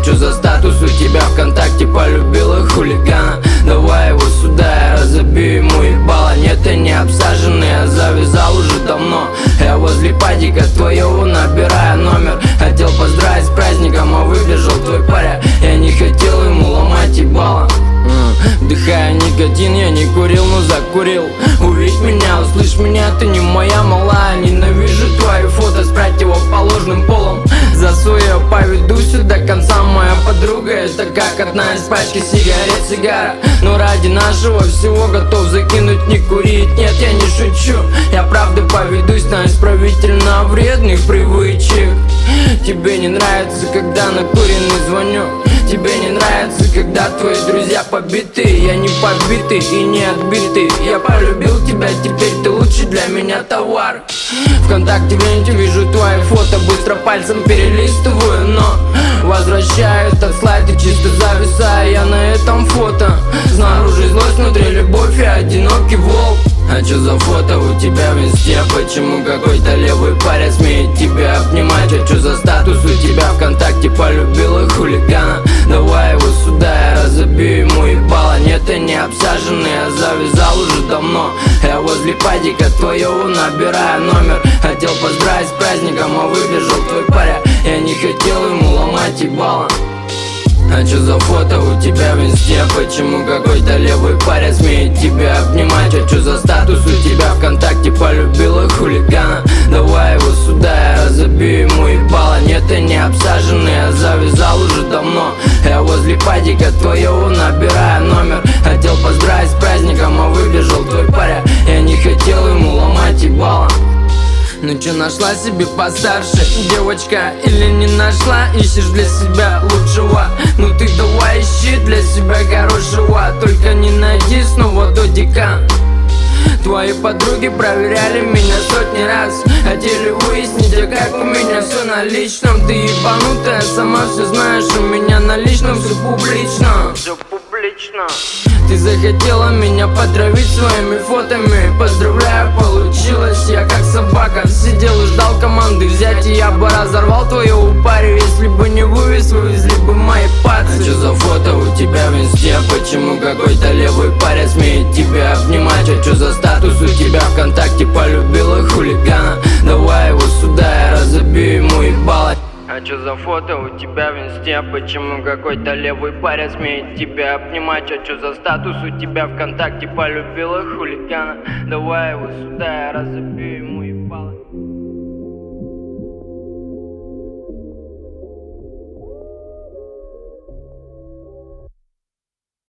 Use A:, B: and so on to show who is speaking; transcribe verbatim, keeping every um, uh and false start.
A: чё за статус у тебя ВКонтакте, полюбила хулигана. Давай его сюда, я разобью ему ебало. Нет, я не обсаженный, я завязал уже давно. Я возле падика твоего набираю номер. Хотел поздравить с праздником, а выбежал твой паря. Я не хотел ему ломать ебало. Вдыхая никотин, я не курил, но закурил. Увидь меня, услышь меня, ты не моя малая. Ненавижу твои фото с противоположным полом. Засую я поведу сюда конца. Моя подруга, это как одна из пачки сигарет, сигара. Но ради нашего всего готов закинуть, не курить. Нет, я не шучу, я правда поведусь на исправительно вредных привычек. Тебе не нравится, когда накуренный звоню. Тебе не нравится, когда твои друзья побиты. Я не побитый и не отбитый. Я полюбил тебя, теперь ты лучший для меня товар. ВКонтакте в ленте вижу твои фото, быстро пальцем перелистываю, но возвращаю этот слайд и чисто зависаю я на этом фото. Снаружи злость, внутри любовь и одинокий волк. А чё за фото у тебя в инсте? Почему какой-то левый парень смеет тебя обнимать? А чё за статус у тебя ВКонтакте, полюбила хулигана? Давай его сюда, я разобью ему ебало. Нет, я не обсаженный, я завязал уже давно. Я возле падика твоего набираю номер. Хотел поздравить с праздником, а выбежал твой паря. Я не хотел ему ломать ебало. А чё за фото у тебя в инсте? Почему какой-то левый парень смеет тебя обнимать? А чё за статус у тебя ВКонтакте, полюбила хулигана? Давай его сюда, я разобью ему ебало. Нет, я не обсаженный, я завязал уже давно. Я возле падика твоего набираю номер. Хотел поздравить с праздником, а выбежал твой паря. Я не хотел ему ломать ебало. Ну чё, нашла себе постарше девочка или не нашла? Ищешь для себя лучшего? Ну ты давай ищи для себя хорошего. Только не найди снова додика. Твои подруги проверяли меня сотни раз. Хотели выяснить, а как у меня все на личном. Ты ебанутая, сама все знаешь, у меня на личном все публично. Все публично. Ты захотела меня потравить своими фотами. Поздравляю, получилось. Я как собака сидел и ждал команды взять, и я бы разорвал твою парю, если бы не вывез, вывезли бы мои пацы. А чё за фото у тебя в инсте? Почему какой-то левый парень смеет тебя обнимать? А чё за статус у тебя ВКонтакте, полюбила хулигана? Давай его сюда, я разобью ему ебало. А чё за фото у тебя в инсте? Почему какой-то левый парень смеет тебя обнимать? А чё за статус у тебя ВКонтакте, полюбила хулигана? Давай его сюда, я разобью ему ебало.